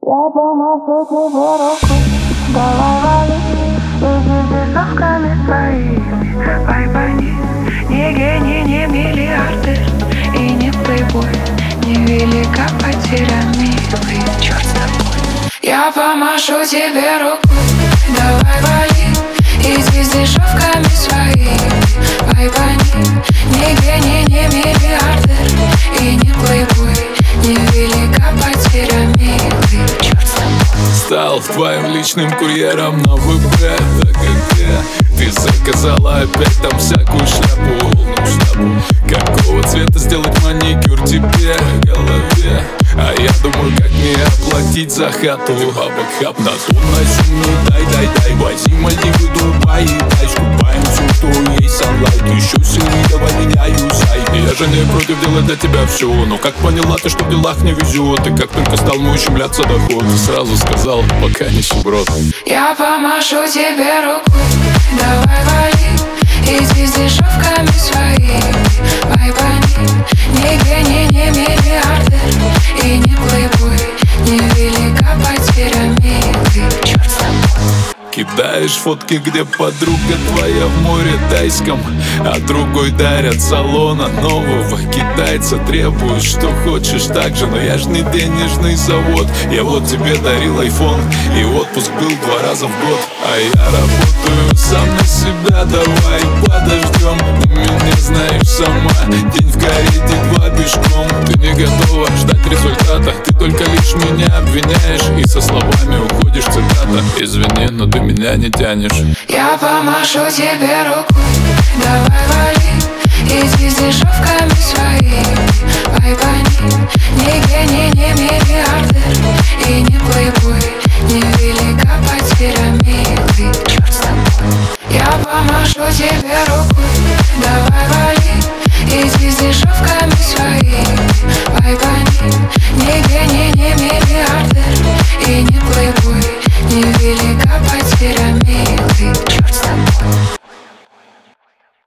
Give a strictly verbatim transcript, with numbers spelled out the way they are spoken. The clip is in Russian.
Я помогу тебе рукой, давай вали, иди дешевками своими, поймани. Не гений, не миллиардер и не плейбой, не велика потеря, милый, черт с тобой. Я помашу тебе рукой, давай вали, иди с дешевками своими, поймани. Не гений, не миллиардер и не плейбой, не велика потеря, милый, черт с тобой. Стал твоим личным курьером на ВП, да где ты заказала опять там всякую шляпу, ну шляпу. Какого цвета сделать маникюр тебе в голове? А я думаю, как мне оплатить за хату. Баба хап на тонной сумме, дай, дай, дай. Вози Мальдивы, Дубай и дай. Скупаем всю, что есть sunlight. Еще сильнее, давай меняю сайт. Я же не против делать для тебя все, но как поняла ты, что в делах не везет? И как только стал мой ущемляться доход, ты сразу сказал, пока нищеброд. Я помашу тебе рукой, давай вали, иди с дешевками своими, поймани. Не гений, не миллиардер и не плейбой, не велика потеря, милый, черт с тобой. Кидаешь фотки, где подруга твоя в море тайском, а другой дарят салона нового китайца. Требуешь, что хочешь так же, но я ж не денежный завод. Я вот тебе дарил айфон, и отпуск был два раза в год. А я работаю сам на себя, давай подождем. У меня, знаешь, сама день в карете, два пешком. Ты не готова ждать результата, ты только лишь меня обвиняешь и со словами уходишь, цитата. Извини, но ты меня не тянешь. Я помашу тебе рукой, давай вали, иди с дешевками своими, поймани. Не гений, не миллиардер и